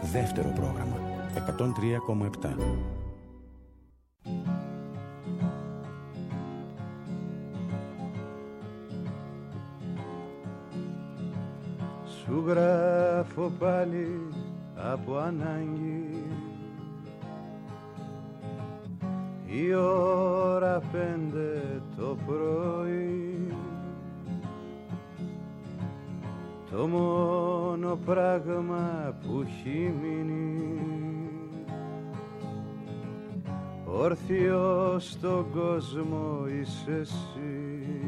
Δεύτερο πρόγραμμα 103,7. Σου γράφω πάλι από ανάγκη, η ώρα 5 το πρωί, το μόνο πράγμα που έχει μείνει όρθιο στον κόσμο είσαι εσύ.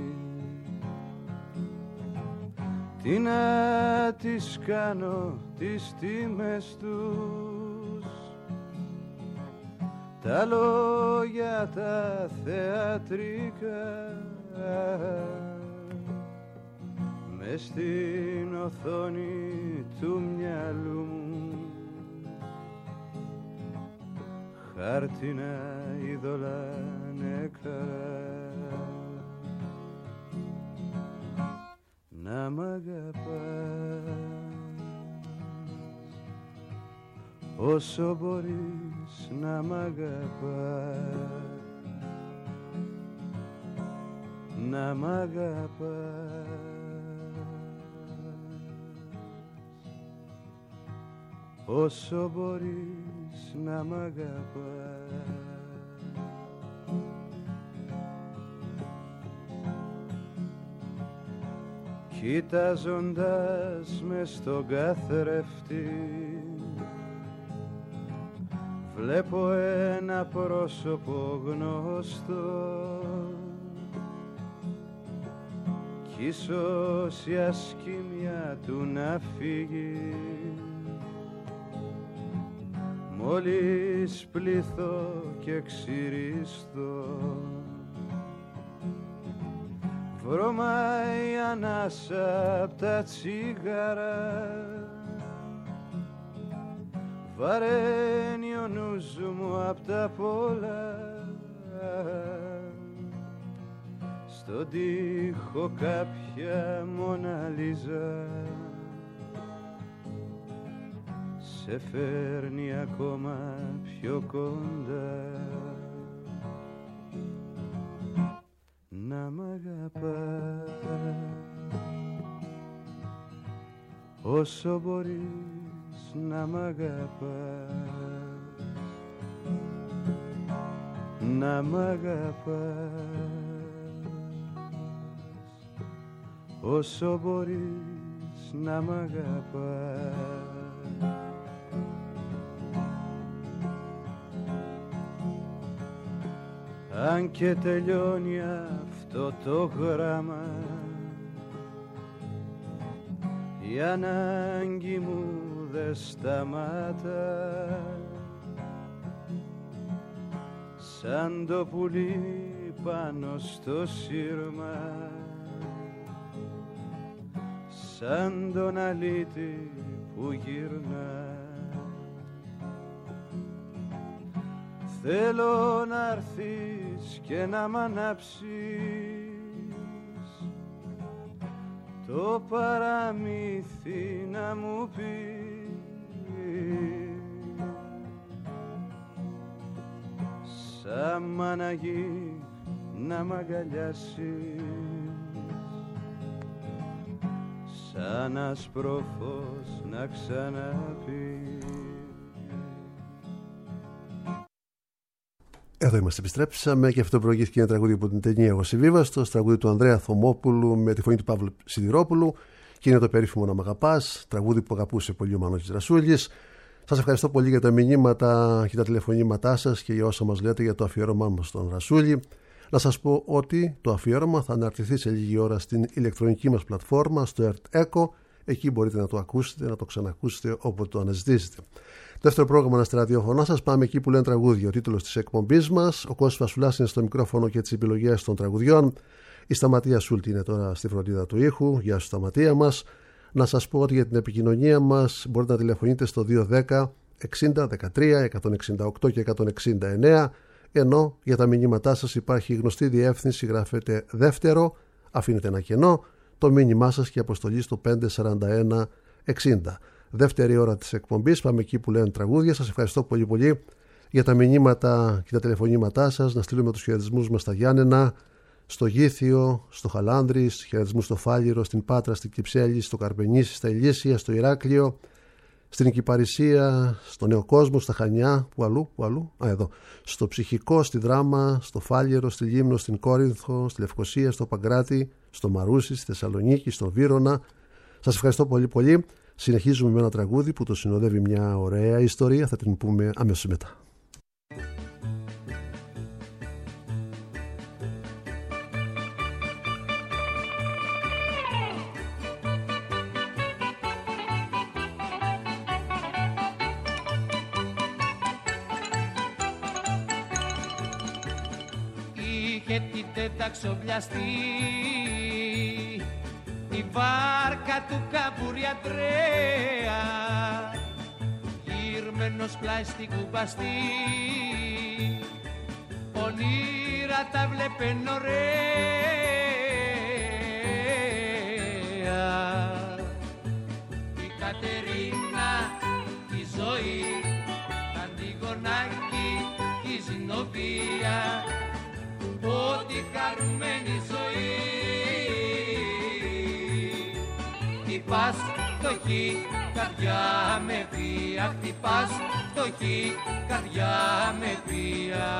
Τι να τις κάνω τις τιμές τους, τα λόγια τα θεατρικά, μες στην οθόνη του μυαλού μου χάρτινα είδωλα νεκρά. Να μ' αγαπάς όσο μπορείς να μ' αγαπάς, να μ' αγαπάς όσο μπορείς να μ' αγαπάς. Κοιτάζοντας μες στον καθρέφτη βλέπω ένα πρόσωπο γνωστό κι ίσως η ασκήμια του να φύγει μόλις πληθώ και ξυριστώ. Βρωμάει ανάσα απ' τα τσιγάρα, βαραίνει ο νους μου απ' τα πολλά. Στον τοίχο κάποια Μοναλίζα σε φέρνει ακόμα πιο κοντά. Να μ' αγαπάς όσο μπορείς να μ' αγαπάς, να μ' αγαπάς όσο μπορείς να μ' αγαπάς. Αν και τελειώνει αυτό το γράμμα, η ανάγκη μου δε σταμάτα, σαν το πουλί πάνω στο σύρμα, σαν τον αλήτη που γυρνά. Θέλω να έρθεις και να μ' ανάψεις το παραμύθι να μου πεις, σαν μαναγί να μ' αγκαλιάσεις, σαν άσπρο φως να ξαναπείς. Εδώ είμαστε, επιστρέψαμε και αυτό προηγήθηκε ένα τραγούδι από την ταινία «Ο Συμβίβαστος», τραγούδι του Ανδρέα Θωμόπουλου με τη φωνή του Παύλου Σιδηρόπουλου και είναι το περίφημο «Να μ' αγαπάς», τραγούδι που αγαπούσε πολύ ο Μανώλης Ρασούλης. Σας ευχαριστώ πολύ για τα μηνύματα και τα τηλεφωνήματά σας και για όσα μας λέτε για το αφιέρωμά μας στον Ρασούλη. Να σας πω ότι το αφιέρωμα θα αναρτηθεί σε λίγη ώρα στην ηλεκτρονική μας πλατφόρμα, στο Earth Echo. Εκεί μπορείτε να το ακούσετε, να το ξανακούσετε όποτε το αναζητήσετε. Δεύτερο πρόγραμμα στα ραδιόφωνά σας. Πάμε εκεί που λένε τραγούδια. Ο τίτλος της εκπομπής μας. Ο Κώστας Βασουλάς είναι στο μικρόφωνο και τις επιλογές των τραγουδιών. Η Σταματία Σούλτη είναι τώρα στη φροντίδα του ήχου. Γεια σου, Σταματία μας. Να σας πω ότι για την επικοινωνία μας μπορείτε να τηλεφωνείτε στο 210 60 13 168 και 169. Ενώ για τα μηνύματά σας υπάρχει η γνωστή διεύθυνση, γράφετε δεύτερο, αφήνετε ένα κενό, το μήνυμά σας και αποστολή στο 541 60. Δεύτερη ώρα της εκπομπής. Πάμε εκεί που λένε τραγούδια. Σας ευχαριστώ πολύ πολύ για τα μηνύματα και τα τηλεφωνήματά σας. Να στείλουμε τους χαιρετισμούς μας στα Γιάννενα, στο Γήθιο, στο Χαλάνδρης, χαιρετισμούς στο Φάληρο, στην Πάτρα, στην Κυψέλη, στο Καρπενήσι, στα Ηλίσια, στο Ηράκλειο, στην Κυπαρισία, στο Νέο Κόσμο, στα Χανιά, που αλλού, εδώ, στο Ψυχικό, στη Δράμα, στο Φάληρο, στη Λίμνο, στην Κόρινθο, στη Λευκοσία, στο Παγκράτη, στο Μαρούσι, στη Θεσσαλονίκη, στον Βύρωνα. Σας ευχαριστώ πολύ πολύ. Συνεχίζουμε με ένα τραγούδι που το συνοδεύει μια ωραία ιστορία, θα την πούμε αμέσως μετά. Είχε την τεταξοβλιαστή η βάρκα του Καμπουριατρέα, γύρμενος πλάι στην κουμπαστή, ονείρα τα βλέπεν ωραία. Η Κατερίνα, η ζωή, τα Αντιγονάκη, η Ζηνοβία, ό,τι χαρούμενη ζωή. Χτυπάς φτωχή, καρδιά με βία, χτυπάς φτωχή, καρδιά με βία.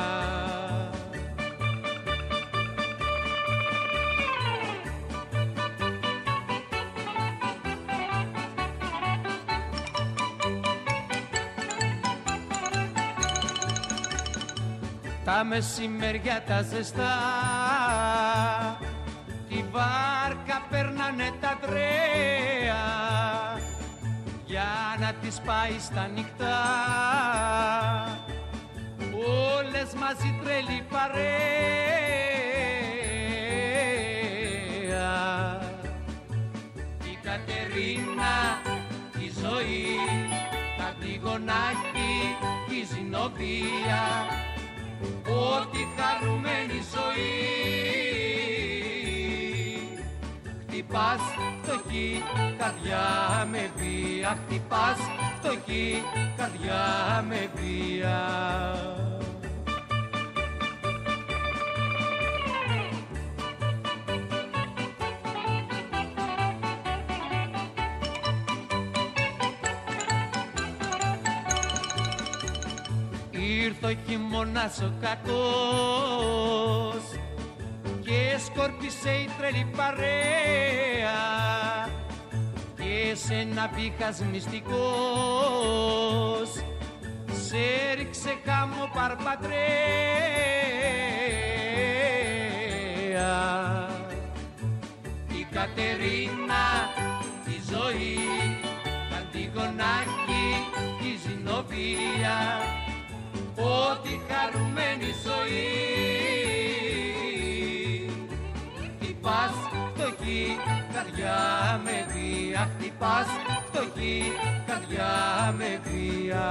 Τα μεσημέρια τα ζεστά, τη βάρκα περνάνε τα τρέα, για να τις πάει στα νυχτά, όλες μαζί τρελή παρέα. Η Κατερίνα, η ζωή, τα Αντιγονάκη, η Ζηνοβία, ό,τι χαρούμενη ζωή. Χτυπάς φτωχή, καρδιά με βία, χτυπάς φτωχή, καρδιά με βία. Ήρθε ο χειμώνας ο κακός και σκόρπισε η τρελή παρέα και σε ένα βήχας μυστικός σε ρίξε χάμω παρπατρέα. Η Κατερίνα, η ζωή, τα Αντιγονάκη, η Ζηνοβία, ό,τι χαρούμενη ζωή. Χτυπάς φτωχή, καρδιά με βία, χτυπάς φτωχή, καρδιά με βία.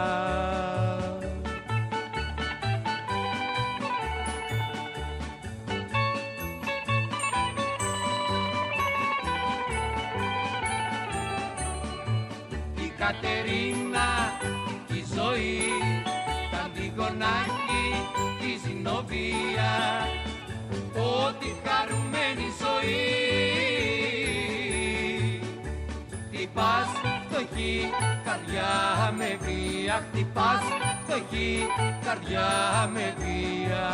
Η Κατερίνα, η ζωή, τα Αντιγονάκη, η Ζηνοβία, ό,τι χαρούμενη ζωή. Χτυπάς φτωχή, καρδιά με βία, χτυπάς φτωχή, καρδιά με βία.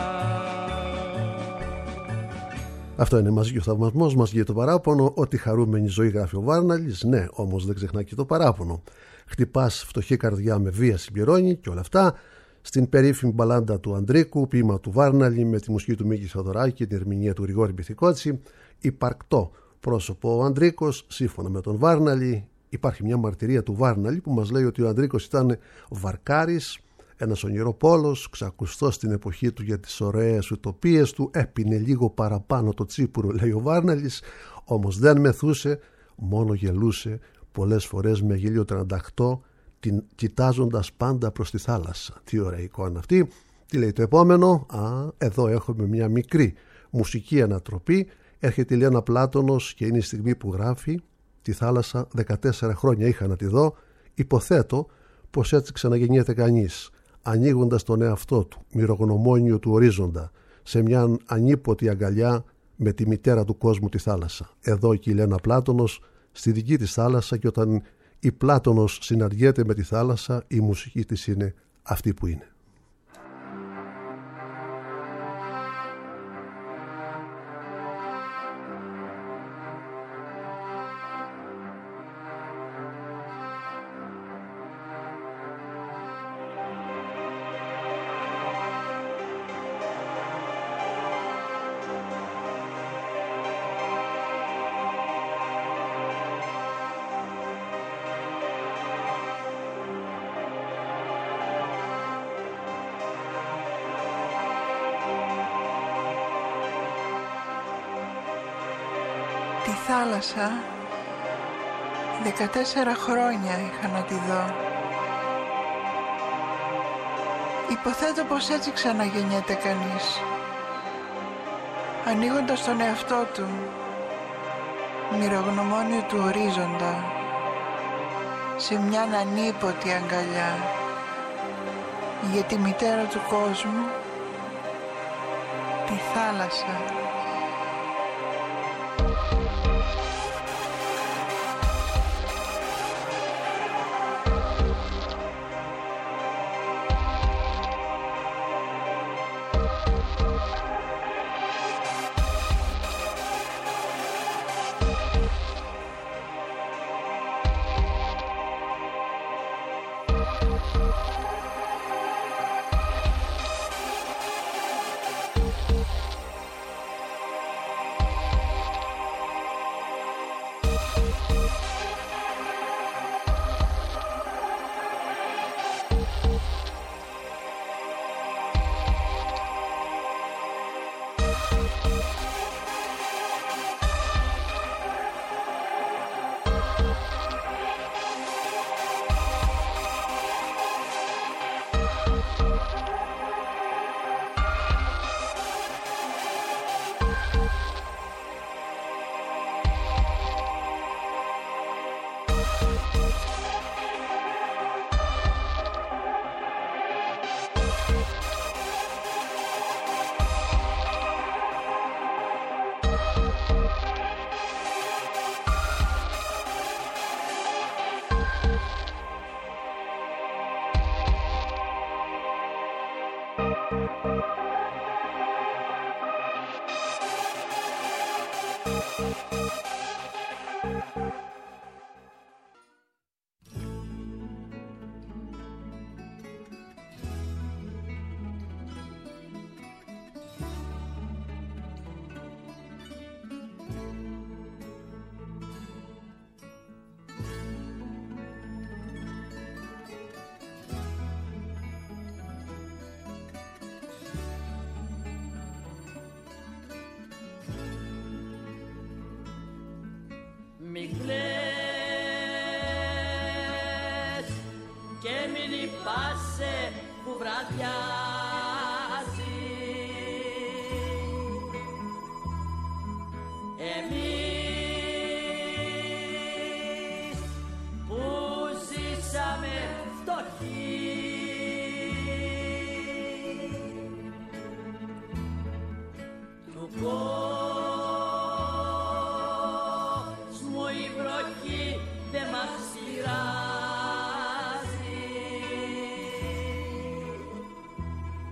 Αυτό είναι μαζί και ο θαυμασμός μας για το παράπονο. Ότι χαρούμενη ζωή, γράφει ο Βάρναλης. Ναι, όμως δεν ξεχνά και το παράπονο. Χτυπάς φτωχή καρδιά με βία, συμπληρώνει και όλα αυτά. Στην περίφημη μπαλάντα του Ανδρίκου, ποίημα του Βάρναλη με τη μουσική του Μίκη Θοδωράκη και την ερμηνεία του Γρηγόρη Μπιθικότση, υπαρκτό πρόσωπο ο Ανδρίκος. Σύμφωνα με τον Βάρναλη, υπάρχει μια μαρτυρία του Βάρναλη που μας λέει ότι ο Ανδρίκος ήταν βαρκάρης, ένας ονειροπόλος, ξακουστός στην εποχή του για τις ωραίες ουτοπίες του, έπινε λίγο παραπάνω το τσίπουρο, λέει ο Βάρναλης, όμως δεν μεθούσε, μόνο γελούσε, πολλές φορές με γέλιο 38, κοιτάζοντας πάντα προς τη θάλασσα. Τι ωραία εικόνα αυτή. Τι λέει το επόμενο? Εδώ έχουμε μια μικρή μουσική ανατροπή. Έρχεται η Λένα Πλάτωνος και είναι η στιγμή που γράφει Τη θάλασσα 14 χρόνια είχα να τη δω. Υποθέτω πως έτσι ξαναγεννιέται κανείς, ανοίγοντας τον εαυτό του, μυρογνωμόνιο του ορίζοντα, σε μια ανίποτη αγκαλιά με τη μητέρα του κόσμου τη θάλασσα. Εδώ η Κιλένα Πλάτωνος στη δική της θάλασσα, και όταν η Πλάτωνος συναντιέται με τη θάλασσα, η μουσική της είναι αυτή που είναι. Τη θάλασσα 14 χρόνια είχα να τη δω. Υποθέτω πως έτσι ξαναγεννιέται κανείς, ανοίγοντας τον εαυτό του, μυρογνωμόνιο του ορίζοντα, σε μια ανίποτη αγκαλιά, για τη μητέρα του κόσμου, τη θάλασσα. Μη κλαις και μη λυπάσαι που βραδιάζει. Εμείς που ζήσαμε φτωχοί, του κόσμου η βροχή δεν μας πειράζει.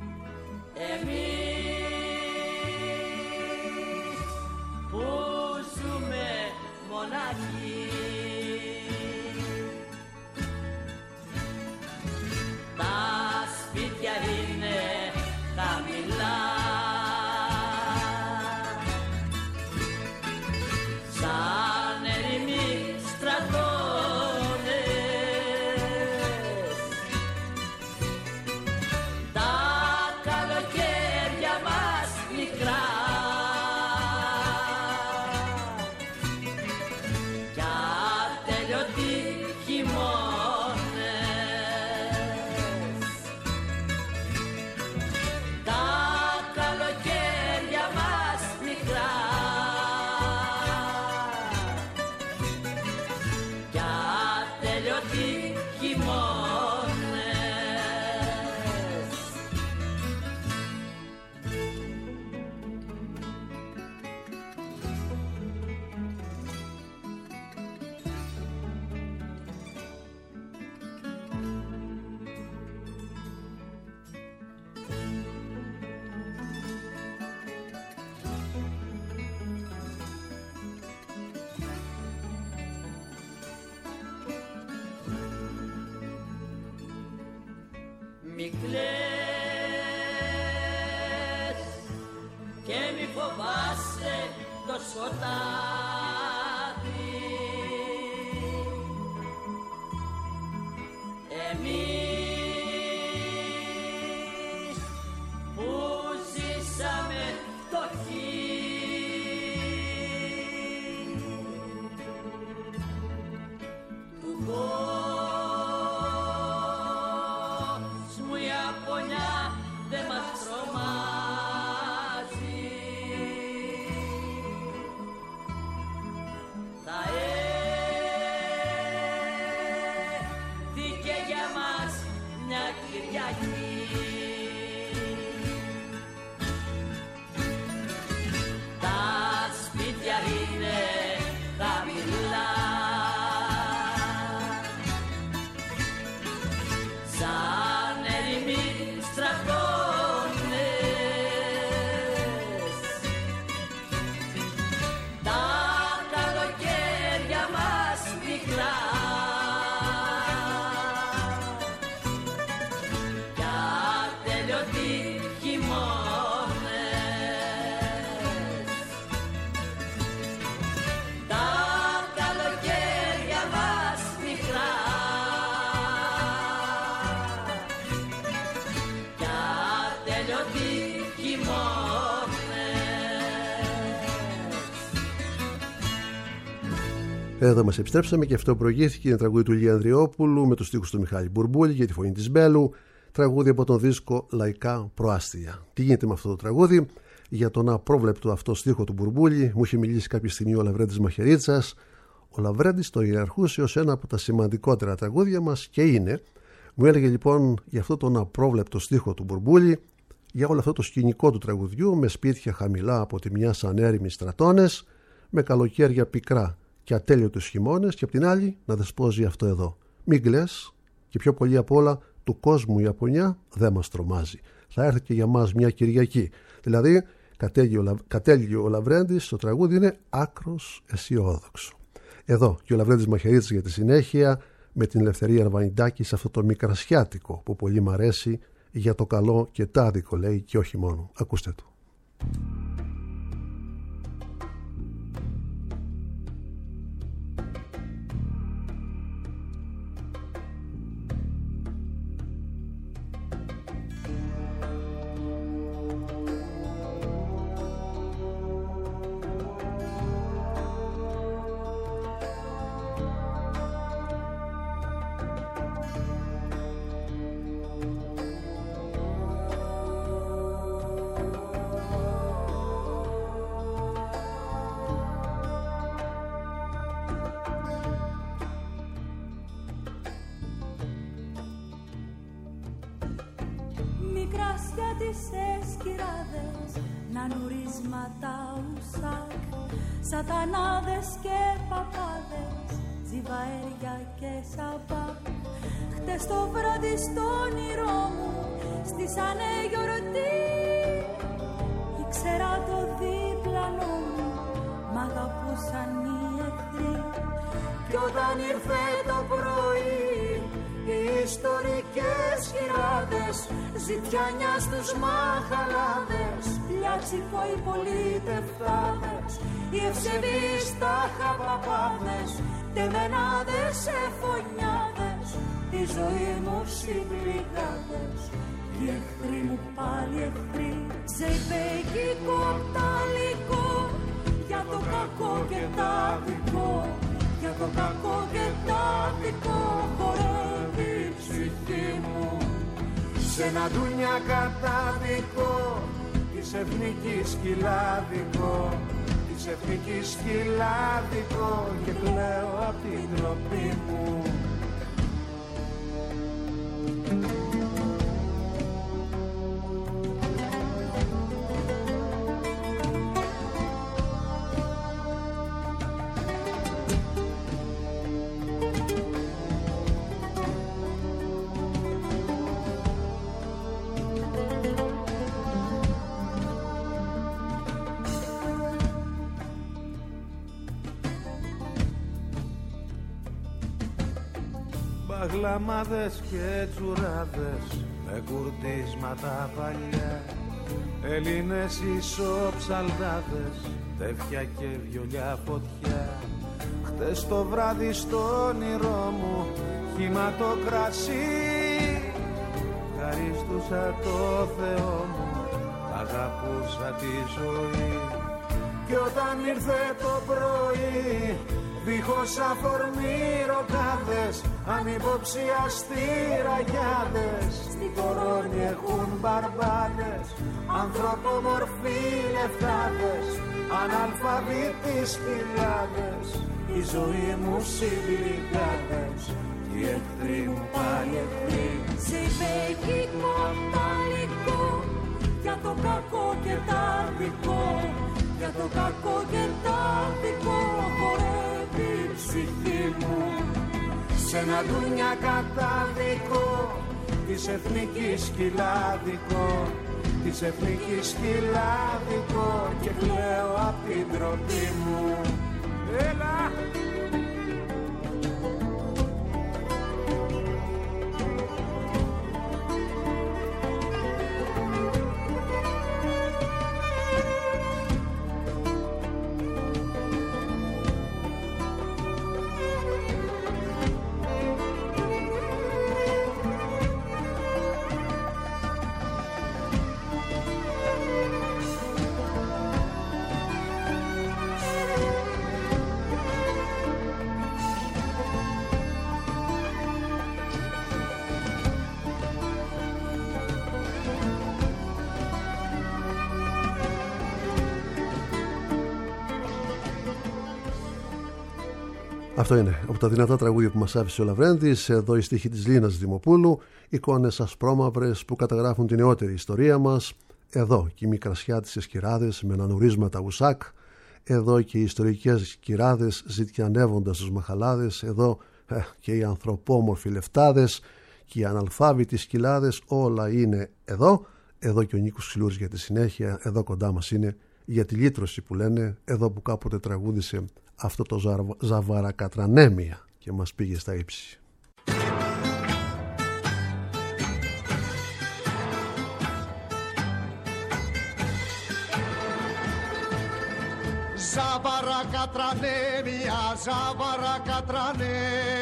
μη κλαις και μη φοβάσαι το σκοτάδι. Εμείς που ζήσαμε φτωχοί του κόσμου η απονιά δεν μας τρομάζει. Θα έρθει για μας μια Κυριακή. Τα σπίτια είναι χαμηλά σαν ερημοί στρατώνες. Τα καλοκαίρια μας μικρά κι ατέλειωτοι χειμώνες. Τα καλοκαίρια μας μικρά κι ατέλειωτοι χειμώνες. Εδώ μας επιστρέψαμε και αυτό προηγήθηκε. Είναι τραγούδι του Ηλία Ανδριόπουλου με τους στίχους του Μιχάλη Μπουρμπούλη για τη φωνή της Μπέλου. Τραγούδι από τον δίσκο Λαϊκά Προάστια. Τι γίνεται με αυτό το τραγούδι? Για τον απρόβλεπτο αυτό στίχο του Μπουρμπούλη μου είχε μιλήσει κάποια στιγμή ο Λαβρέντης Μαχαιρίτσας. Ο Λαβρέντης το ιεραρχούσε ως ένα από τα σημαντικότερα τραγούδια μας και είναι. Μου έλεγε λοιπόν για αυτό τον απρόβλεπτο στίχο του Μπουρμπούλη, για όλο αυτό το σκηνικό του τραγουδιού με σπίτια χαμηλά από τη μια σαν έρημοι στρατώνες, με καλοκαίρια πικρά και ατέλειωτους χειμώνες, και απ' την άλλη να δεσπόζει αυτό εδώ. Μην κλαις, και πιο πολύ απ' όλα του κόσμου η απονιά δεν μας τρομάζει. Θα έρθει και για μας μια Κυριακή. Δηλαδή κατέληγε ο Λαβρέντης, το τραγούδι είναι άκρος αισιόδοξο. Εδώ και ο Λαβρέντης Μαχαιρίτσας για τη συνέχεια με την Ελευθερία Αρβανιτάκη σε αυτό το μικρασιάτικο που πολύ μ' αρέσει, για το καλό και τάδικο λέει και όχι μόνο. Ακούστε το. Σατανάδες και παπάδες, τζιβαέρια και σαμπάκ. Χτες το βράδυ στο όνειρό μου στήσανε γιορτή. Ήξερα το διπλανό μου, μ' αγαπούσαν οι εχθροί. Κι όταν ήρθε το πρωί, οι ιστορικές χειράδες, ζητιάνια στους μαχαλάδες, πλιάτσικο οι πολίτευτάδες, οι ευσεβείς τα χαπαπάδες, τεμενάδες εφωνιάδες, τη ζωή μου συμπληγάδες, οι εχθροί μου πάλι εχθροί. Ζεϊπέκικο πταλικό, για το κακό και τα δικό, για το κακό και τα δικό, χορεύει η ψυχή μου σε ένα ντούνια κατάδικο της εθνικής σκυλάδικο, της εθνικής σκυλάδικο, και κλαίω απ' την τροπή μου. Μπαγλαμάδες και τσουράδες, με κουρτίσματα παλιά, Έλληνες ισοψαλδάδες, τέφια και βιολιά φωτιά. Χτες το βράδυ στο όνειρό μου χύμα το κρασί, ευχαρίστουσα το Θεό μου, αγαπούσα τη ζωή. Κι όταν ήρθε το πρωί, δίχως αφορμή ροκάδες, ανυποψιαστοί ραγιάδες, στη κορώνη έχουν μπαρμπάδες, ανθρωπομορφοί λεφτάδες, αναλφαβήτοι χιλιάδες, η ζωή μου συμπληκάδες, οι εχθροί μου πάλι εχθροί. Συμπέκικο ταλικό, για το κακό και τα δικό, για το κακό και τα δικό, χορεύει η ψυχή μου σε ένα ντούνια κατάδικο της εθνικής σκυλάδικο, της εθνικής σκυλάδικο, και κλαίω απ' την τροπή μου. Έλα! Αυτό είναι από τα δυνατά τραγούδια που μας άφησε ο Λαβρέντης. Εδώ η στίχη της Λίνας Δημοπούλου, εικόνες ασπρόμαυρες που καταγράφουν την νεότερη ιστορία μας. Εδώ και οι μικρασιάτισες κυράδες με ανανουρίσματα ουσάκ. Εδώ και οι ιστορικές κυράδες ζητιανεύοντας τους μαχαλάδες. Εδώ και οι ανθρωπόμορφοι λεφτάδες και οι αναλφάβητοι σκυλάδες. Όλα είναι εδώ. Εδώ και ο Νίκος Ξυλούρης για τη συνέχεια. Εδώ κοντά μας είναι για τη λύτρωση που λένε. Εδώ που κάποτε τραγούδισε αυτό το Ζαβαρακατρανέμια και μας πήγε στα ύψη. Ζαβαρακατρανέμια, Ζαβαρακατρανέμια.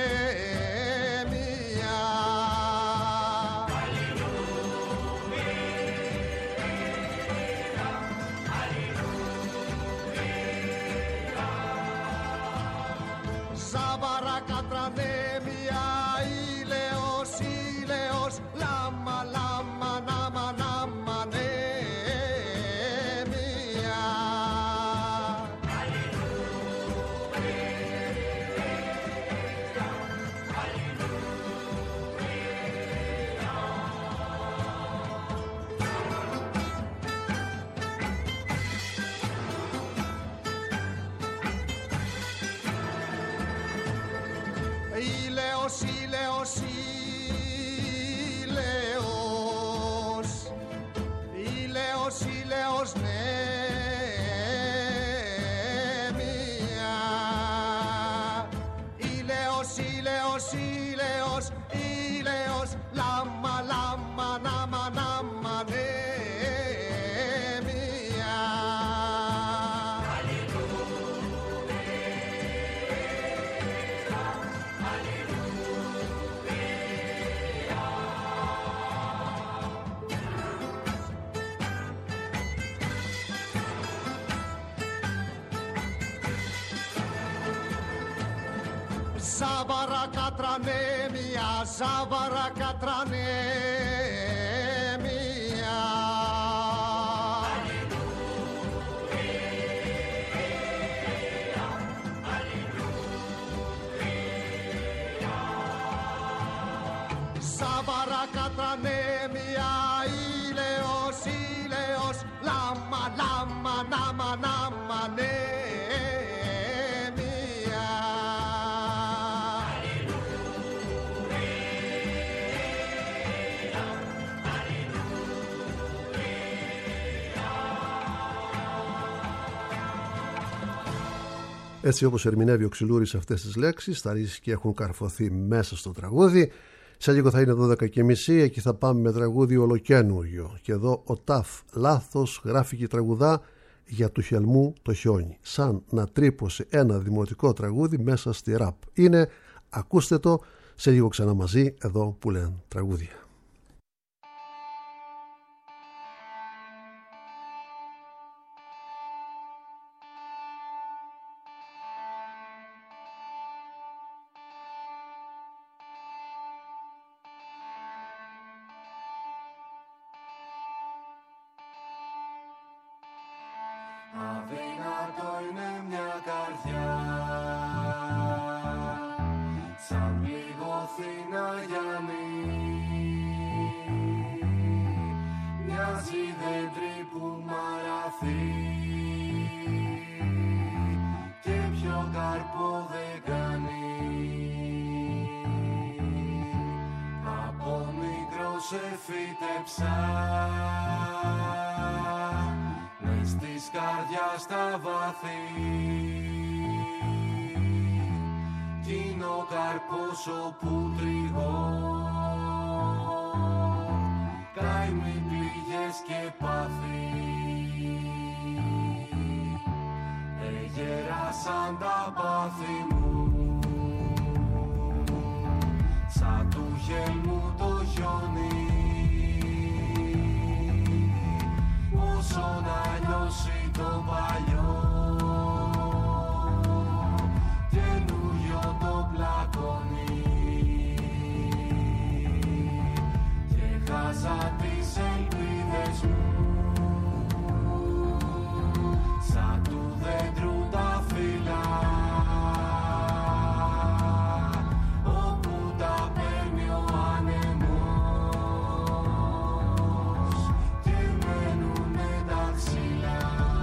Ζαβαρακατρανέμια, ήλαιος, ήλαιος, λάμα, λάμα, νάμα, νάμα, νέμια. Ήλαιος, ήλαιος, ήλαιος, ήλαιος, ήλαιος, νέμια. Ήλαιος, ήλαιος, ήλαιος, ήλαιος, λάμα, λάμα, νάμα, νάμα, νέμια. Ζαβαρακατρανέμια, Ζαβαρακατρανέμια. Ζαβαρακατρανέμια, ήλαιος, ήλαιος, λάμα, λάμα, νάμα, νάμα, νέμια. Έτσι όπως ερμηνεύει ο Ξυλούρης αυτές τις λέξεις, τα ρίσκια έχουν καρφωθεί μέσα στο τραγούδι Σε λίγο θα είναι 12:30, εκεί θα πάμε με τραγούδι ολοκαίνουργιο. Και εδώ ο Ταφ λάθος γράφει και τραγουδά για του χελμού το χιόνι. Σαν να τρύπωσε ένα δημοτικό τραγούδι μέσα στη ραπ. Είναι, ακούστε το, σε λίγο ξανά μαζί, εδώ που λένε τραγούδια. Αδύνατο είναι μια καρδιά σαν πληγωθήνα γιανή. Μοιάζει δέντρι που μαραθεί και πιο καρπό δεν κάνει. Από μικρό σε φύτεψα μες της καρδιάς στα βαθύ κι είναι ο καρπός όπου τριγώ καημοί, πληγές και πάθη. Εγέρασαν τα πάθη μου σαν του χελμού το χιόνι. Όσο να λιώσει το παλιό καινούριο το πλακώνει και χάσα τις ελπίδες μου σαν του δέντρου τα φύλλα όπου τα παίρνει ο άνεμος και μένουνε τα ξύλα.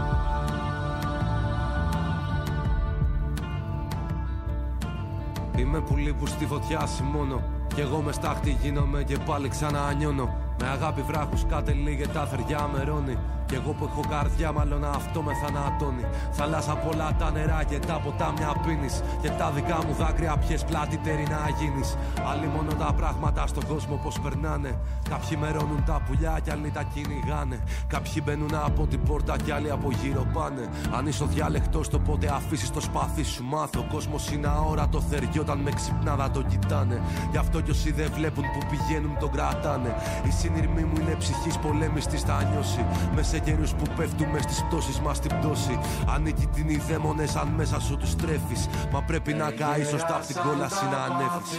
Είμαι πουλί που στη φωτιά σημώνω κι εγώ με στάχτη γίνομαι και πάλι ξανανιώνω. Με αγάπη βράχους κάτε λίγε τα θεριά μερώνει κι εγώ που έχω καρδιά μάλλον αυτό με θανατώνει. Θάλασσα πολλά τα νερά και τα ποτάμια πίνεις και τα δικά μου δάκρυα πιες πλάτητερη να γίνεις. Άλλοι μόνο τα πράγματα στον κόσμο πως περνάνε. Κάποιοι μερώνουν τα πουλιά κι άλλοι τα κυνηγάνε. Κάποιοι μπαίνουν από την πόρτα κι άλλοι από γύρω πάνε. Αν είσαι ο διάλεκτος το πότε αφήσεις το σπαθί σου μάθω. Ο κόσμος είναι αόρατο θεριό όταν με ξυπνάδα το κοιτάνε. Γι' αυτό κι όσοι δεν βλέπουν που πηγαίνουν τον κρατάνε. Η συνειρμή μου είναι ψυχής πολέμιστης θα νιώσει. Με σε καιρούς που πέφτουμε στις πτώσεις μας την πτώση. Ανίκητοι οι δαίμονες αν μέσα σου τους τρέφεις. Μα πρέπει να καείς σωστά απ' την κόλαση να ανέβεις.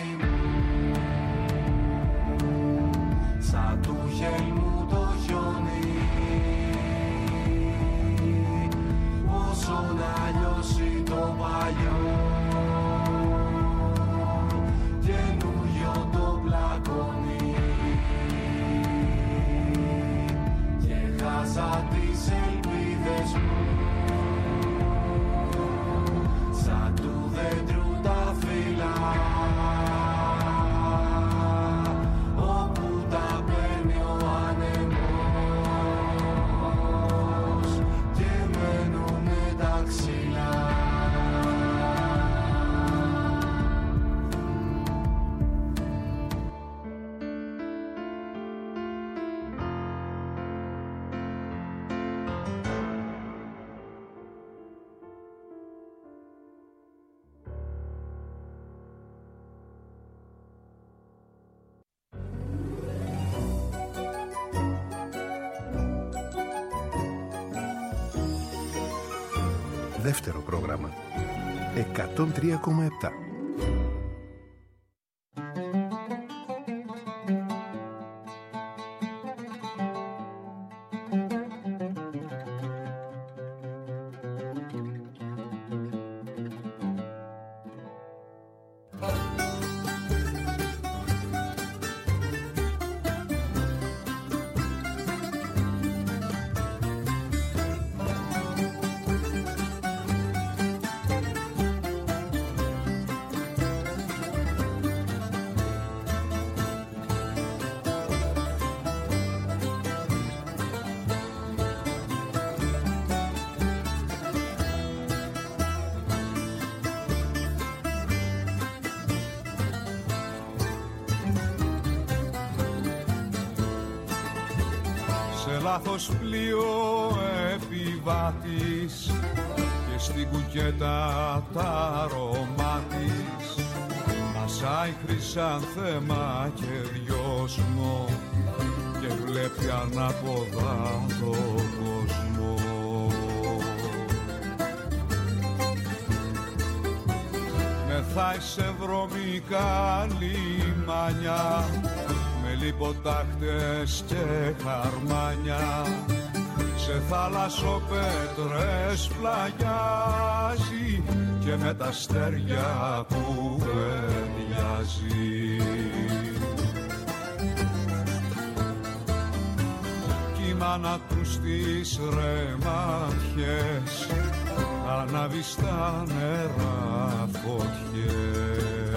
Σαν του χελμού το χιόνι όσο να λιώσει το παλιό καινούριο το πλακώνει και χάσα τις ελπίδες μου σαν του δέντρου τα φύλλα όπου τα παίρνει ο άνεμος και μένουνε τα ξύλα. Δεύτερο πρόγραμμα 103,7. λάθος πλοίο επιβάτης και στην κουκέτα τα αρώμα της μασάει χρυσάνθεμα και δυόσμο και βλέπει ανάποδα το κόσμο. Μεθάει σε βρωμικά λιμάνια με λιποτάχτες και χαρμάνια, σε θάλασσοπέτρες πλαγιάζει και με τα αστέρια κουβεντιάζει. Κι η μάνα του στις ρεμάτιες ανάβει στα νερά φωτιές.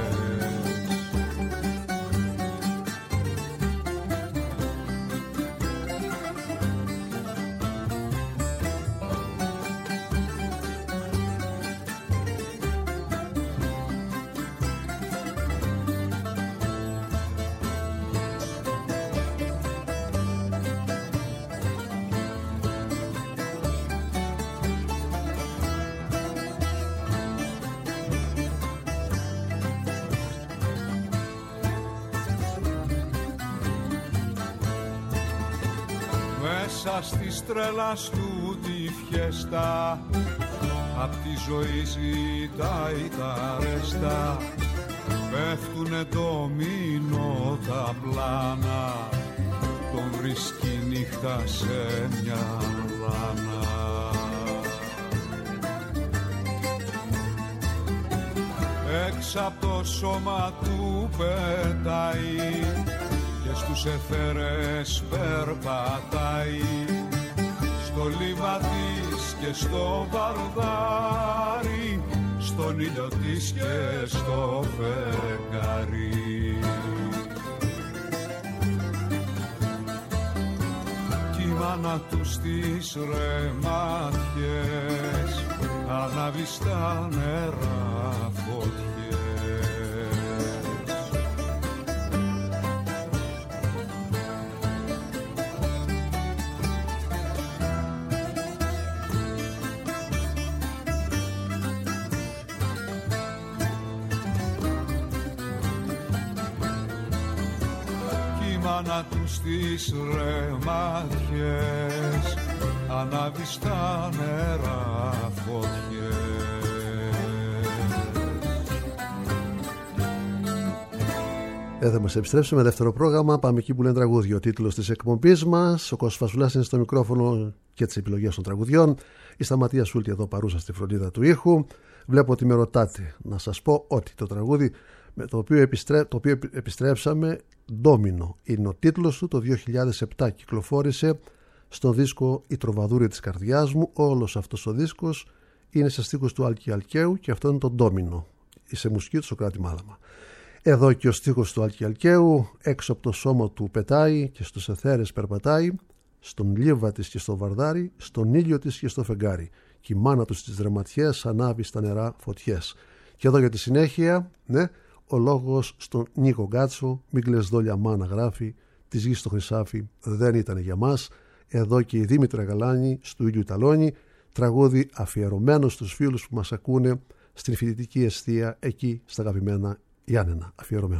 Μέσα στις τρέλας του τη φιέστα απ' τη ζωή ζητάει τα ρέστα, πέφτουνε ντομίνο τα πλάνα, τον βρίσκει νύχτα σε μια λάνα. Έξω απ' το σώμα του πετάει και στους αιθέρες περπατάει, στο λίβα της και στο βαρδάρι, στον ήλιο της και στο φεγγάρι. Κι η μάνα του στις ρεμάτιες ανάβει στα νερά φωτιές. Μάνα του στις ρεμάτιες ανάβει στα νερά φωτιές. Θα μας επιστρέψουμε δεύτερο πρόγραμμα. Πάμε εκεί που λένε τραγούδια. Ο τίτλος της εκπομπής μας. Ο Κώστας Φασουλάς είναι στο μικρόφωνο και τις επιλογές των τραγουδιών. Η Σταματία Σούλτη εδώ παρούσα στη φροντίδα του ήχου. Βλέπω ότι με ρωτάτε. Να σας πω ότι το τραγούδι με το οποίο επιστρέψαμε, Ντόμινο είναι ο τίτλος του, το 2007 κυκλοφόρησε στο δίσκο «Η Τροβαδούρη της καρδιάς μου». Όλος αυτός ο δίσκος είναι σε στίχους του Άλκη Αλκαίου και αυτό είναι το Ντόμινο, σε μουσική του Σωκράτη Μάλαμα. Εδώ και ο στίχος του Άλκη Αλκαίου, έξω από το σώμα του πετάει και στους αιθέρες περπατάει, στον λίβα της και στο βαρδάρι, στον ήλιο της και στο φεγγάρι, και η μάνα του στις δραματιές ανάβει στα νερά φωτιές. Και εδώ για τη συνέχεια, ναι, ο λόγος στον Νίκο Γκάτσο, μην κλαις δόλια μάνα γράφει, της γης το χρυσάφι δεν ήταν για μας. Εδώ και η Δήμητρα Γαλάνη στο ήλιο ταλόνι, τραγούδι αφιερωμένο στους φίλους που μας ακούνε στην φοιτητική εστία εκεί στα αγαπημένα Γιάννενα, αφιερωμένο.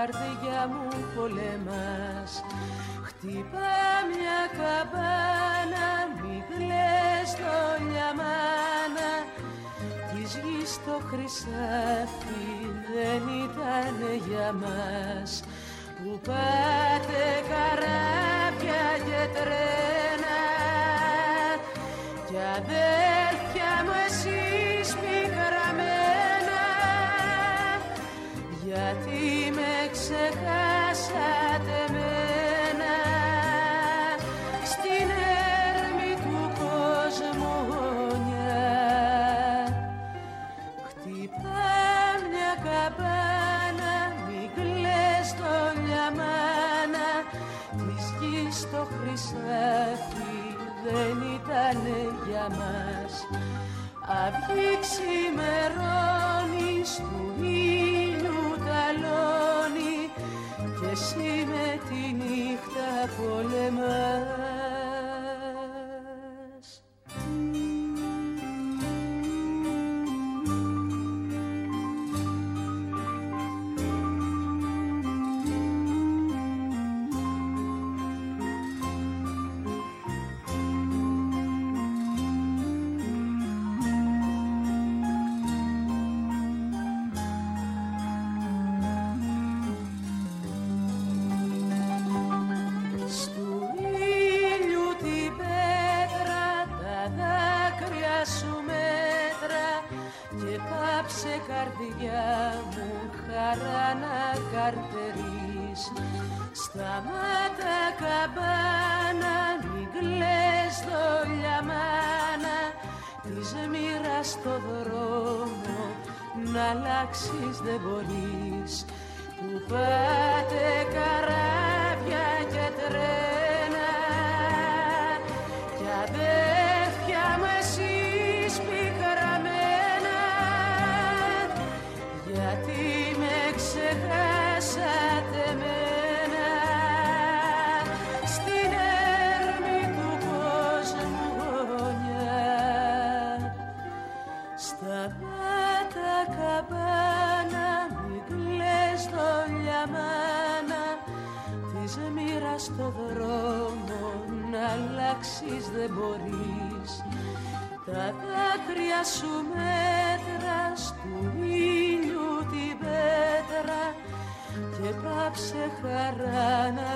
καρδιά μου πολεμάς. Χτυπά μια καμπάνα, μη κλαις το λιαμάνα. Της γης το χρυσάφι δεν ήτανε για μας. Που πάτε καράβια και τρένα κι αδέρφια μου εσείς πικραμένα, γιατί με ξεχάσατε μένα στην έρμη του κόσμου γωνιά. Χτυπά μια καμπάνα, μη κλαις το λιαμάνα. Της γης το χρυσάφι δεν ήτανε για μας. Αυγή ξημερώνει, στου ήλιου ταλώνει κι εσύ με τη νύχτα πολεμάς. Καρδιά μου χαρά να καρτερείς. Σταμάτα καμπάνα, μην κλαις το λιαμάνα. Της μοίρας το δρόμο να αλλάξεις δεν μπορείς. Που πάτε καράβια και τρένα κι αδέρφια μου εσείς πικραμένα, γιατί με ξεχάσατε μένα στην έρμη του κόσμου γωνιά. Σταμάτα καμπάνα, μη κλαις το λιαμάνα. Της μοίρας το δρόμο να αλλάξεις δεν μπορείς. Τα δάκρυα σου μέτρα, στου ήλιου την πέτρα και πάψε χαρά να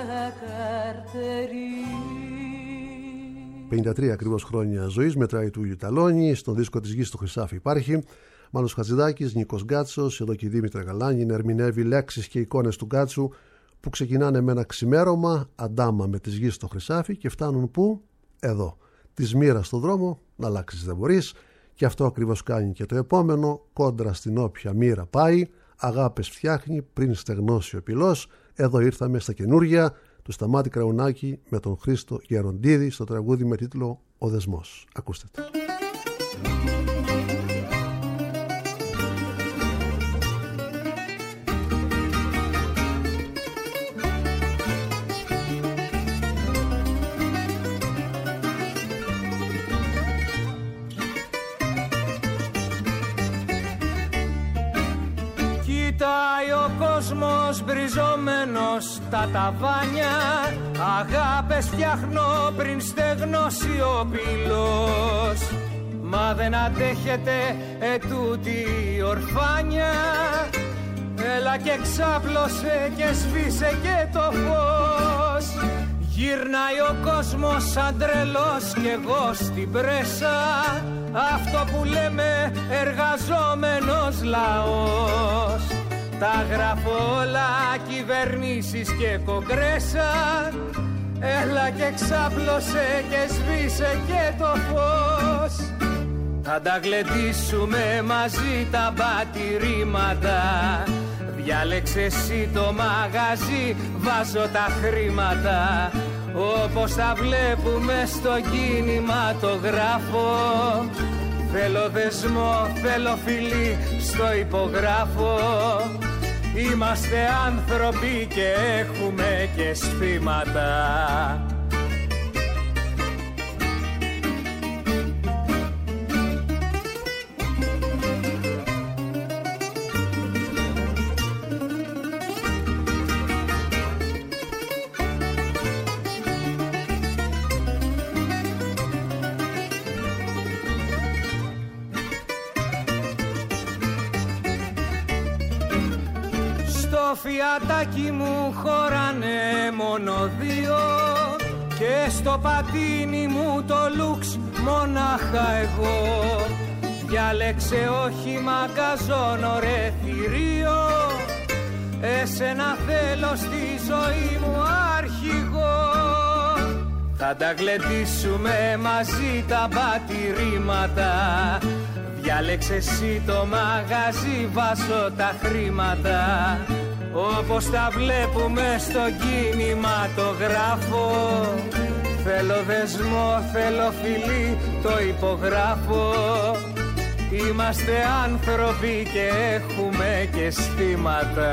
καρτερείς. 53 ακριβώς χρόνια ζωής μετράει του Ήλιου Ταλώνη. Στον δίσκο της γης το χρυσάφι υπάρχει. Μάνος Χατζηδάκης, Νίκος Γκάτσος, εδώ και η Δήμητρα Γαλάνη ερμηνεύει λέξεις και εικόνες του Γκάτσου που ξεκινάνε με ένα ξημέρωμα, αντάμα με της γης το χρυσάφι και φτάνουν πού? Εδώ. Της μοίρας στο δρόμο να αλλάξεις δεν μπορείς, και αυτό ακριβώς κάνει και το επόμενο, κόντρα στην όποια μοίρα πάει, αγάπες φτιάχνει πριν στεγνώσει ο πυλός. Εδώ ήρθαμε στα καινούργια του Σταμάτη Κραουνάκη με τον Χρήστο Γεροντίδη στο τραγούδι με τίτλο «Ο Δεσμός». Ακούστε το. Κοιτάει ο κόσμος μπριζωμένος τα ταβάνια, αγάπες φτιάχνω πριν στεγνώσει ο πύλος. Μα δεν αντέχετε ετούτη η ορφάνια, έλα και ξάπλωσε και σβήσε και το φως. Γυρνάει ο κόσμος σαν τρελός κι εγώ στην πρέσα, αυτό που λέμε εργαζόμενος λαός. Τα γράφω όλα κυβερνήσεις και κογκρέσα, έλα και ξάπλωσε και σβήσε και το φως. Θα τα γλεντήσουμε μαζί τα πατηρήματα, διάλεξε εσύ το μαγαζί, βάζω τα χρήματα. Όπως τα βλέπουμε στο κινηματογράφο, θέλω δεσμό, θέλω φιλί, στο υπογράφω. Είμαστε άνθρωποι και έχουμε και σφήματα. στο φιατάκι μου χωράνε μόνο δύο και στο πατίνι μου το λουξ μονάχα εγώ. Διάλεξε όχημα γκαζόνο ρε θηρίο, εσένα θέλω στη ζωή μου αρχηγό. Θα τα γλεντήσουμε μαζί τα πατηρήματα, διάλεξε εσύ το μαγαζί, βάζω τα χρήματα. Όπως τα βλέπουμε στο κινηματογράφο, θέλω δεσμό, θέλω φιλί, το υπογράφω. Είμαστε άνθρωποι και έχουμε και αισθήματα.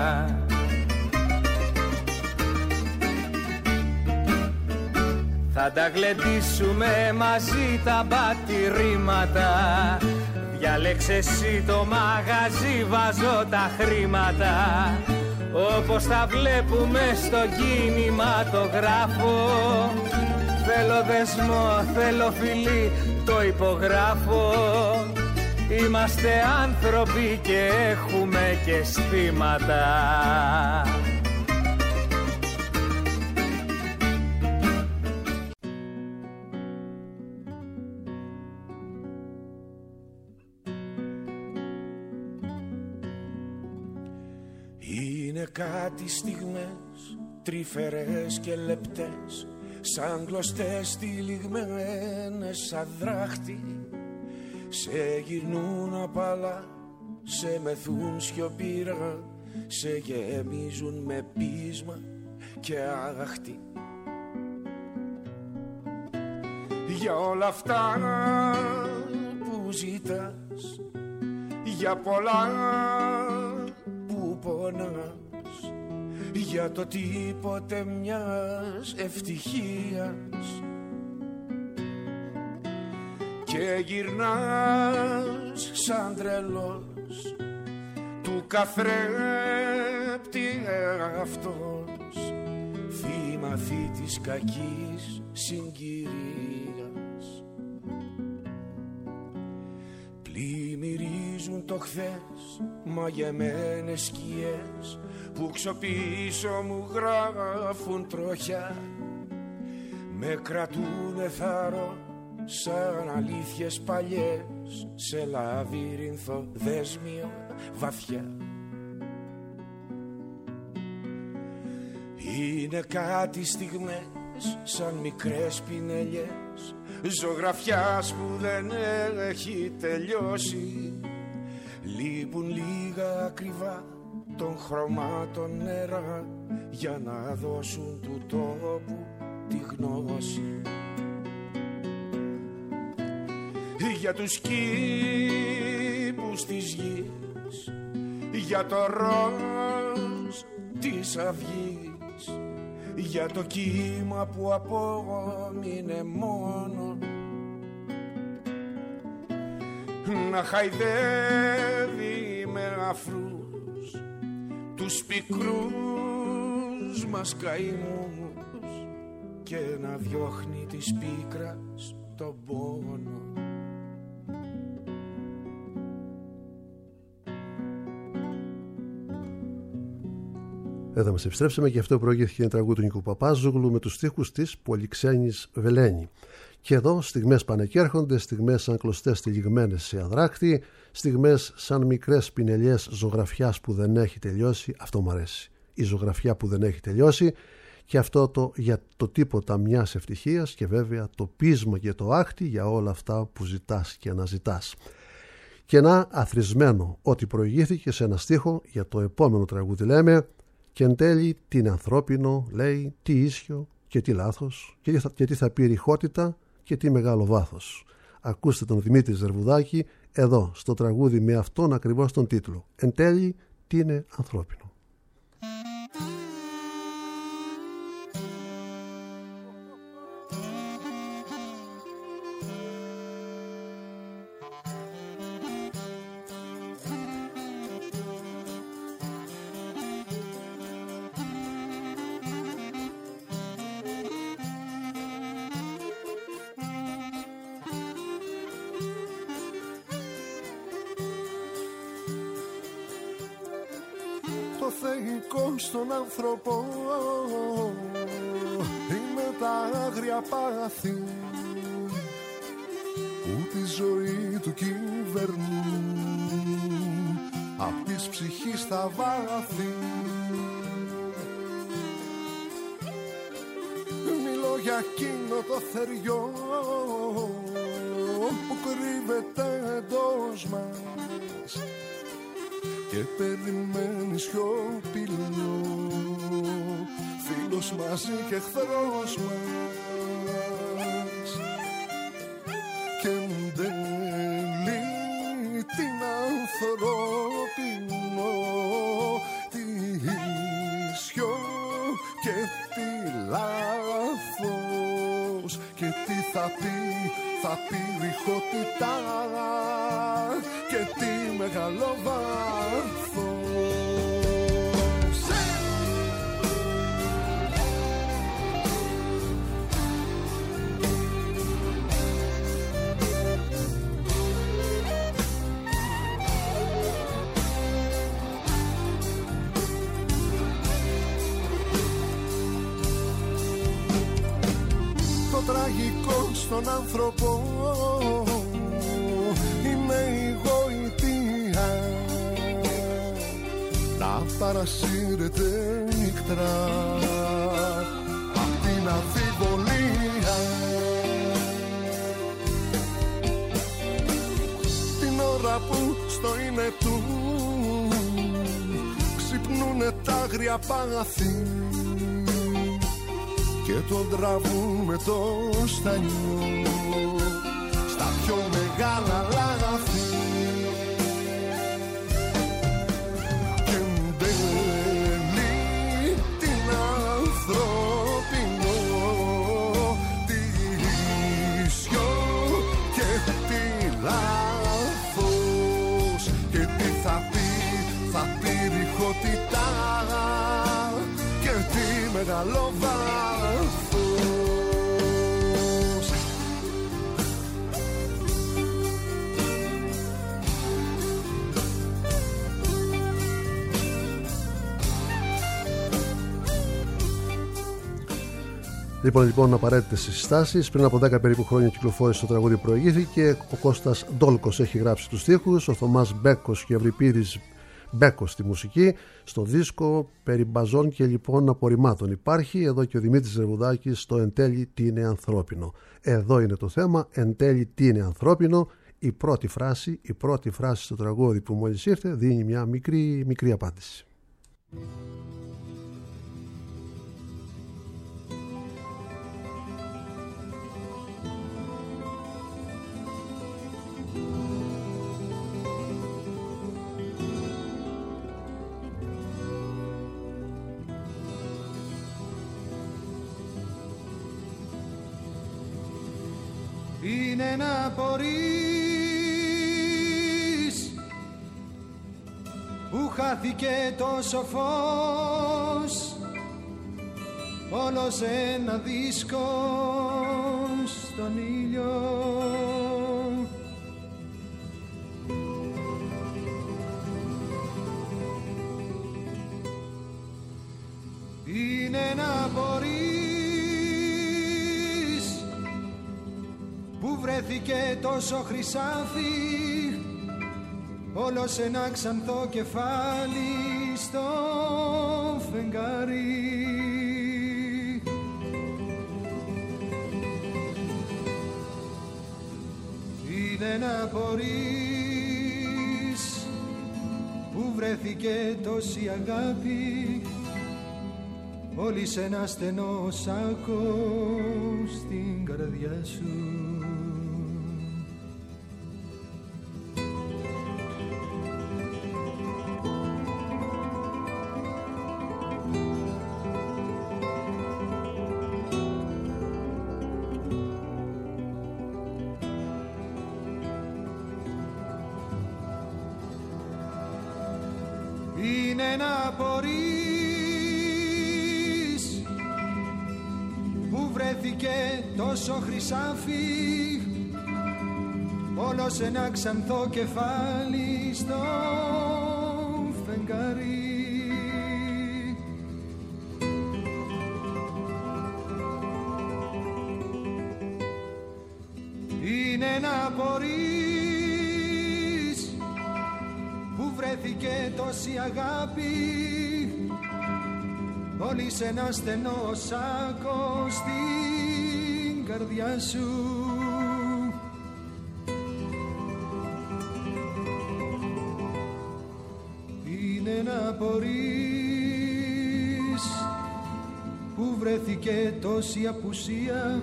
Θα τα γλεντήσουμε μαζί τα πατηρήματα, διάλεξε εσύ το μαγαζί, βάζω τα χρήματα. Όπως τα βλέπουμε στο κινηματογράφο, θέλω δεσμό, θέλω φιλί, το υπογράφω. Είμαστε άνθρωποι και έχουμε και αισθήματα. Είναι κάτι στιγμές τρυφερές και λεπτές, σαν κλωστές τυλιγμένες σαν δράχτη. Σε γυρνούν απαλά, σε μεθούν σιωπήρα, σε γεμίζουν με πείσμα και αγαχτή. Για όλα αυτά που ζητάς, για πολλά που πονάς, για το τίποτε μιας ευτυχίας, και γυρνάς σαν τρελός του καθρέπτη αυτός, θύμα της κακής συγκυρίας. Πλημμυρίζουν το χθες μαγεμένες σκιές που ξοπίσω μου γράφουν τροχιά, με κρατούνε θάρρο σαν αλήθειες παλιές σε λαβύρινθο δέσμιο βαθιά. Είναι κάτι στιγμές σαν μικρές πινελιές ζωγραφιάς που δεν έχει τελειώσει. Λείπουν λίγα ακριβά των χρωμάτων νερά για να δώσουν του τόπου τη γνώση. Για τους κήπους της γης, για το ροζ της αυγής, για το κύμα που απόμεινε μόνο να χαϊδεύει με αφρούς τους πικρούς μας καημούς και να διώχνει της πίκρας τον πόνο. Εδώ μας επιστρέψαμε και αυτό προηγήθηκε ένα τραγούδι του Νίκου Παπάζογλου με τους στίχους της Πολυξένης Βελένη. Και εδώ στιγμές πάνε και έρχονται, στιγμές σαν κλωστές τυλιγμένες σε αδράκτη, στιγμές σαν μικρές πινελιές ζωγραφιάς που δεν έχει τελειώσει. Αυτό μου αρέσει. Η ζωγραφιά που δεν έχει τελειώσει και αυτό το για το τίποτα μιας ευτυχίας και βέβαια το πείσμα και το άχτη για όλα αυτά που ζητάς και αναζητάς. Και να αθροισμένο ότι προηγήθηκε σε ένα στίχο για το επόμενο τραγούδι λέμε. Και εν τέλει τι είναι ανθρώπινο, λέει, τι ίσιο και τι λάθος και τι θα πει ρηχότητα και τι μεγάλο βάθος. Ακούστε τον Δημήτρη Ζερβουδάκη εδώ στο τραγούδι με αυτόν ακριβώς τον τίτλο. Εν τέλει τι είναι ανθρώπινο. Το θεϊκό στον άνθρωπο είναι τα άγρια πάθη που τη ζωή του κυβερνούν απ' της ψυχής τα βάθη. Μιλώ για εκείνο το θεριό που κρύβεται εντός μας και περιμένει σιωπηλό, φίλος μαζί και εχθρός μας, και εν τέλει την ανθρώπινο τη σιώ και τη λάθος, και τι θα πει ρηχότητα και τι μεγάλο βάθος. Το τραγικό στον άνθρωπο είναι η γοητεία να παρασύρεται νύκτρα απ' την αμφιβολία. Την ώρα που στο είναι του ξυπνούνε τα άγρια πάθη και τον τραβούν με το στανιό στα πιο μεγάλα λάθη. Και εν τέλει την ανθρώπινο τη σιώ και τη λάθος, και τι θα πει ρηχότητα και τι μεγάλο βάθος. Λοιπόν, απαραίτητες συστάσεις. Πριν από 10 περίπου χρόνια κυκλοφόρησε το τραγούδι, προηγήθηκε. Ο Κώστας Ντόλκος έχει γράψει τους στίχους, ο Θωμάς Μπέκος και ο Ευρυπίδης Μπέκος στη μουσική. Στο δίσκο περί μπαζών και λοιπόν απορριμμάτων υπάρχει. Εδώ και ο Δημήτρης Ρεβουδάκης στο «Εν τέλει τι είναι ανθρώπινο». Εδώ είναι το θέμα, εν τέλει τι είναι ανθρώπινο. Η πρώτη φράση στο τραγούδι που μόλις ήρθε δίνει μια μικρή απάντηση. Είναι να μπορείς που χάθηκε τόσο φως, όλος ένα δίσκο στον ήλιο. Είναι να μπορείς που βρέθηκε τόσο χρυσάφι, όλος ένα ξανθό κεφάλι στο φεγγάρι. Είναι να μπορείς που βρέθηκε τόση αγάπη, όλη σε ένα στενό σάκο στην καρδιά σου. Είναι να μπορείς που βρέθηκε τόσο χρυσάφι, όλος ένα ξανθό κεφάλι στο φεγγάρι. να μπορείς που βρέθηκε τόση αγάπη όλη σε ένα στενό σάκο στην καρδιά σου. Είναι να μπορείς που βρέθηκε τόση απουσία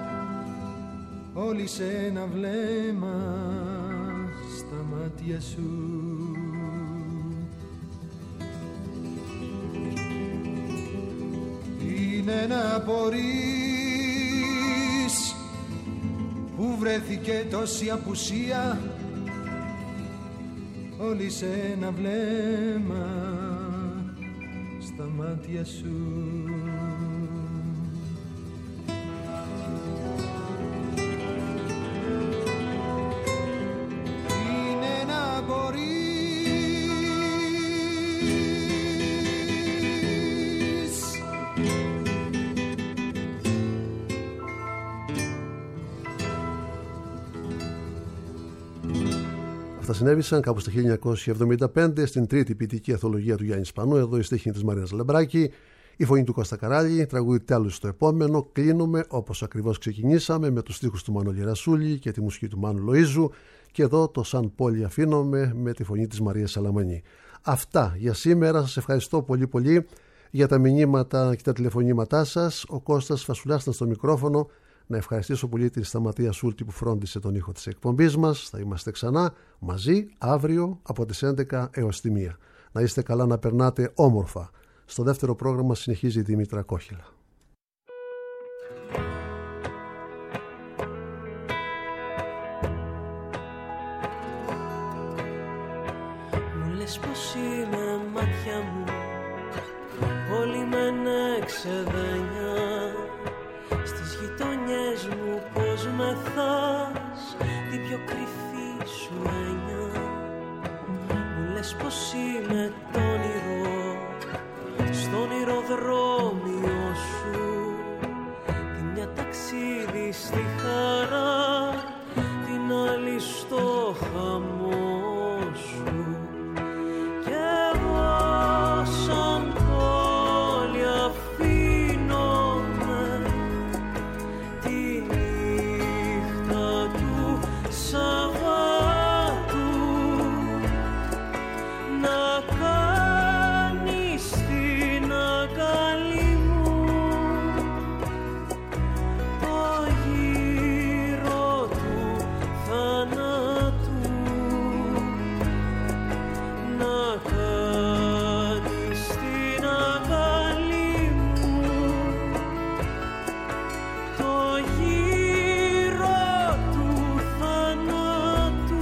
όλη σε ένα βλέμμα στα μάτια σου. Είναι να μπορείς που βρέθηκε τόση απουσία όλη σε ένα βλέμμα στα μάτια σου. Είναι να μπορείς Αυτά συνέβησαν κάπου στο 1975 στην τρίτη ποιητική αθολογία του Γιάννη Σπανού. Εδώ η στίχη της Μαρίας Λεμπράκη, η φωνή του Κώστα Καράλη, τραγούδι τέλους στο επόμενο. Κλείνουμε όπως ακριβώς ξεκινήσαμε με τους στίχους του Μανώλη Ρασούλη και τη μουσική του Μάνου Λοΐζου. Και εδώ το Σαν Πόλη αφήνομαι με τη φωνή της Μαρίας Σαλαμανή. Αυτά για σήμερα. Σας ευχαριστώ πολύ πολύ για τα μηνύματα και τα τηλεφωνήματά σας. Ο Κώστας Φασουλάς ήταν στο μικρόφωνο. Να ευχαριστήσω πολύ την Σταματία Σούλτη που φρόντισε τον ήχο της εκπομπής μας. Θα είμαστε ξανά μαζί αύριο από τις 11 έως τη 1. Να είστε καλά, να περνάτε όμορφα. Στο δεύτερο πρόγραμμα συνεχίζει η Δήμητρα Κόχυλα. Μου λες πως είναι μάτια μου, όλοι με ξεδένια. Στις γειτονιές μου πως μεθάς την πιο κρυφή σου έννοια. Μου λες πως είμαι το όνειρο στο όνειροδρόμιο σου, τη μια ταξίδι στη χαρά, την άλλη στο χαμό σου. Κι εγώ σαν πόλη αφήνομαι τη νύχτα του Σαββάτου να κάνεις την αγκαλή μου το γύρο του θανάτου, να κάνεις την αγκαλή μου το γύρο του θανάτου.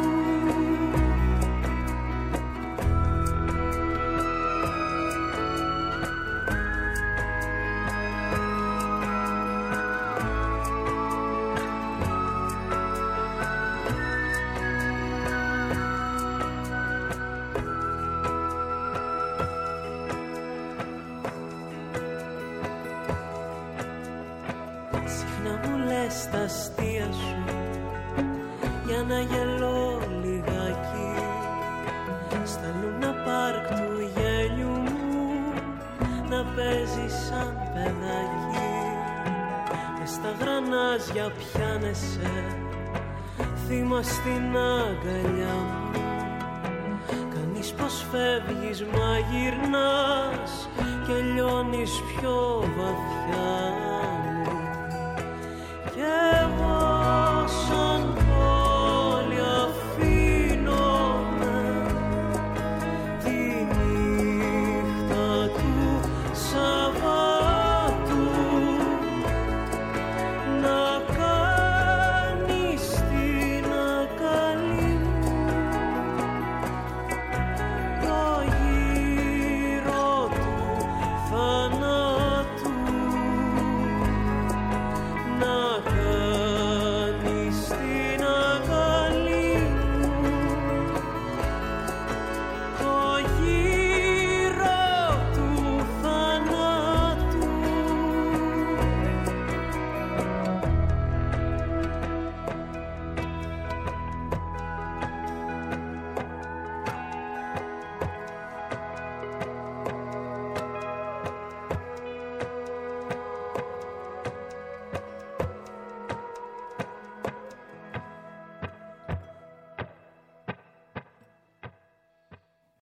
Συχνά μου λες τα αστεία σου για να γελώ λιγάκι στα Λούνα Πάρκ του γέλιου μου, να παίζει σαν παιδάκι και στα γρανάζια πιάνεσαι θύμα στην αγκαλιά μου. Κάνεις πως φεύγεις μα γυρνάς και λιώνεις πιο βαθιά.